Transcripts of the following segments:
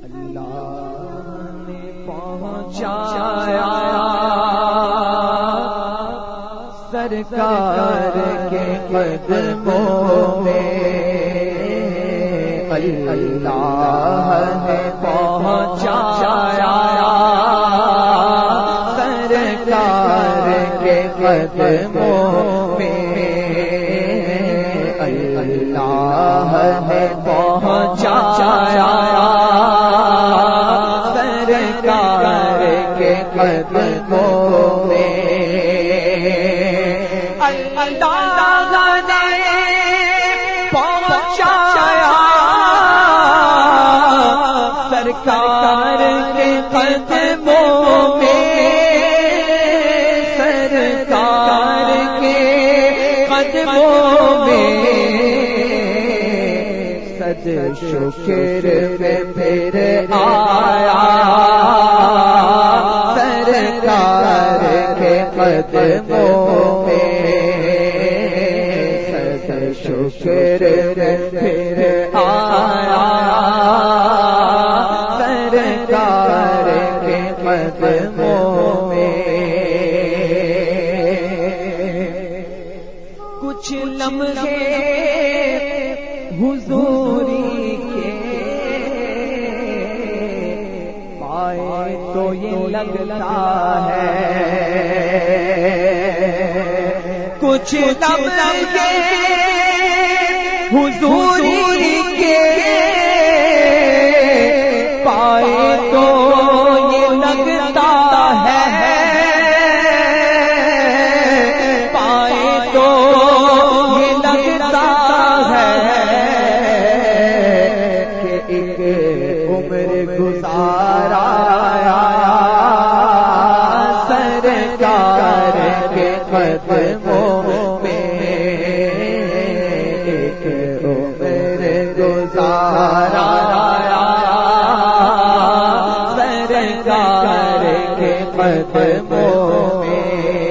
اللہ نے پہنچایا سرکار کے قدموں میں، اللہ نے پہنچایا سرکار کے قدموں میں، اللہ نے پہنچایا سرکار کے قدموں میں، اللہ نے پہنچایا سرکار کے قدموں میں، سرکار کے قدموں میں، سد شکر میں پھر آیا سرکار کے قدموں میں، سد شکر میں پھر آیا سرکار کے قدموں میں، کچھ لمحے حضوری کے پائے تو یہ لگتا ہے، کچھ لمحے حضوری کے پائے تو یہ لگتا ہے، پائے تو یہ لگتا ہے کہ ایک عمر گزارا سرکار کے قدموں میں، ایک عمر گزارا سرکار کے قدموں میں،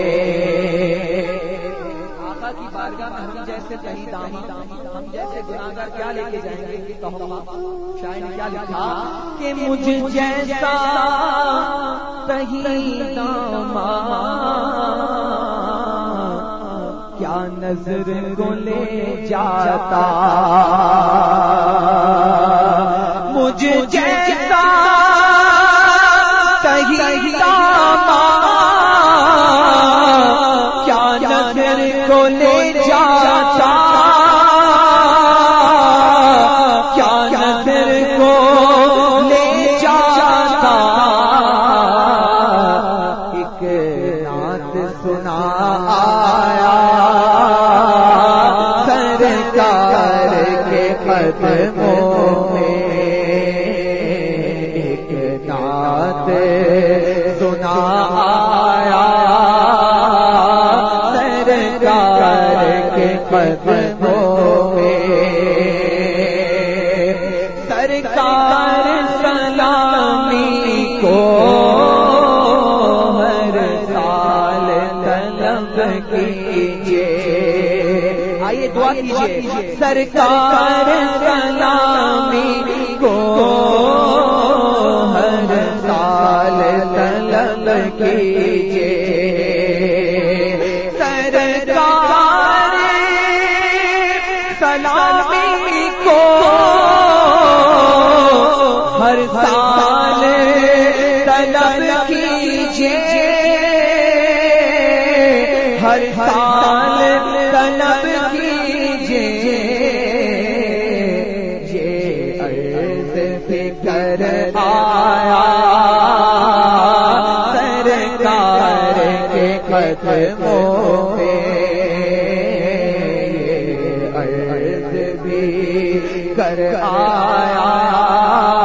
آقا کی بارگاہ میں ہم جیسے کہیں دامی ہم جیسے گناہگار کیا لے کے جائیں گے؟ تو شاعر نے کیا لکھا کہ مجھ جیسا کہیں داما کیا نظر کو لے جاتا، مجھ جیسا کہیں داما کیا نظر کو لے جاتا، کیا نظر کو لے جاتا، ایک نعت سنا آیا سرکار کے قدموں میں، ایک نعت سنا آیا سرکار کے قدموں میں، سرکار سلامی کو ہر سال طلب کیجیے، آئیے دعا کیجیے، سرکار سلامی کو ہر سال طلب کیجیے، سرکار سلامی کو ہر سال طلب کیجیے، ہر سال طلب کیجیے، یہ عرض فکر آیا سرکار کے قدموں میں، یہ عرض بھی کر آیا